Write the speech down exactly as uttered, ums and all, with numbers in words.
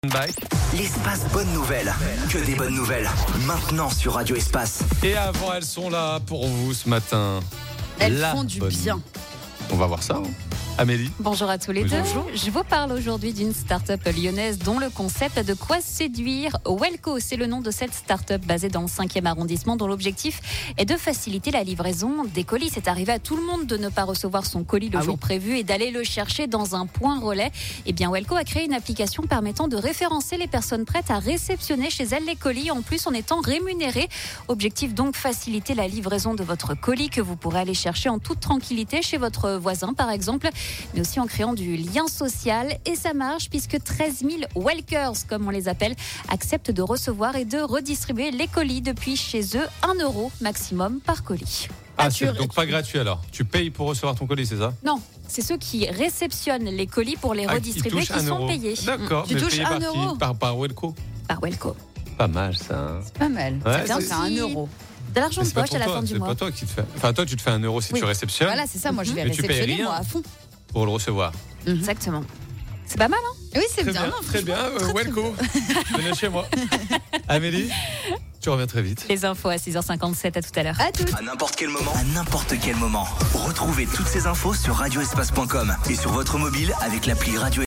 Back. L'espace bonne nouvelle, que des bonnes nouvelles, maintenant sur Radio Espace. Et avant, elles sont là pour vous ce matin. Elles La font du bonne- bien. On va voir ça. hein. Amélie. Bonjour à tous les deux. Bonjour. Je vous parle aujourd'hui d'une start-up lyonnaise dont le concept a de quoi séduire. Welco, c'est le nom de cette start-up basée dans le cinquième arrondissement dont l'objectif est de faciliter la livraison des colis. C'est arrivé à tout le monde de ne pas recevoir son colis le Ah jour oui. prévu et d'aller le chercher dans un point relais. Eh bien, Welco a créé une application permettant de référencer les personnes prêtes à réceptionner chez elles les colis, en plus en étant rémunérées. Objectif donc faciliter la livraison de votre colis que vous pourrez aller chercher en toute tranquillité chez votre voisin par exemple, mais aussi en créant du lien social. Et ça marche puisque treize mille Welkers, comme on les appelle, acceptent de recevoir et de redistribuer les colis depuis chez eux, un euro maximum par colis. Ah, Ah, c'est tu- donc pas gratuit alors. Tu payes pour recevoir ton colis, c'est ça? Non, c'est ceux qui réceptionnent les colis pour les Ah, redistribuer touchent qui un sont euro. payés D'accord. Tu mais touches payé un par qui euro. Par, par Welco. par Welco. Pas mal ça. hein. Pas mal. Ouais, ça fait c'est- un euro. De l'argent Mais de c'est pas poche pour à la toi, fin du c'est mois. pas toi qui te fais. Enfin, toi, tu te fais un euro si Oui. tu réceptionnes Voilà, c'est ça. Moi, je vais Mais tu payes réceptionner rien. moi à fond. pour le recevoir. Exactement. C'est pas mal, hein? Oui, c'est Très bien. bien, non, très bien. franchement, euh, très, très Welco, venez chez moi. Amélie, tu reviens très vite. Les infos à six heures cinquante-sept, à tout à l'heure. bien. À toutes. À n'importe quel moment, à n'importe quel moment. Retrouvez toutes ces infos sur radioespace point com et sur votre mobile avec l'appli Radio